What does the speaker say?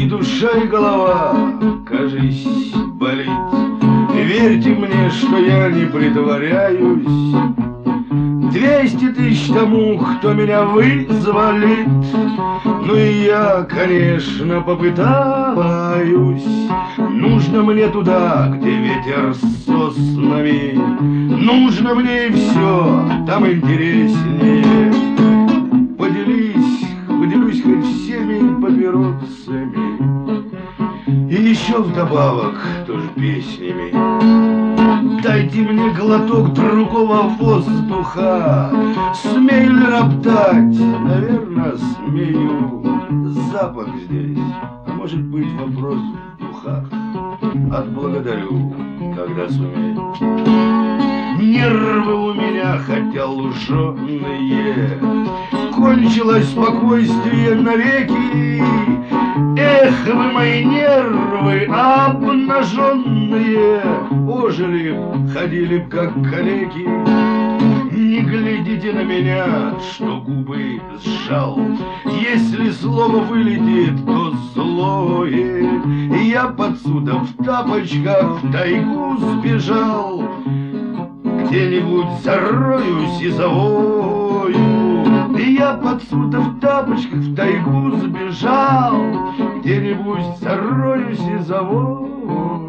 И душа, и голова, кажись, болит. Верьте мне, что я не притворяюсь. 200 тысяч тому, кто меня вызволит. Ну и я, конечно, попытаюсь. Нужно мне туда, где ветер с соснами. Нужно мне и все, там интереснее. Поделюсь хоть всеми папиросами. И еще вдобавок тоже песнями. Дайте мне глоток другого воздуха. Смею ли роптать? Наверное, смею. Запах здесь, может быть, вопрос в духах. Отблагодарю, когда сумею. Нервы у меня, хотя луженые. Кончилось спокойствие навеки. Эх, вы мои нервы обнаженные, ожили б, ходили б, как калеки. Не глядите на меня, что губы сжал. Если слово вылетит, то злое. И я подсюда в тапочках в тайгу сбежал. Где-нибудь зароюсь и завою. И я подсюда в тапочках в тайгу сбежал. Где-нибудь зароюсь и завою.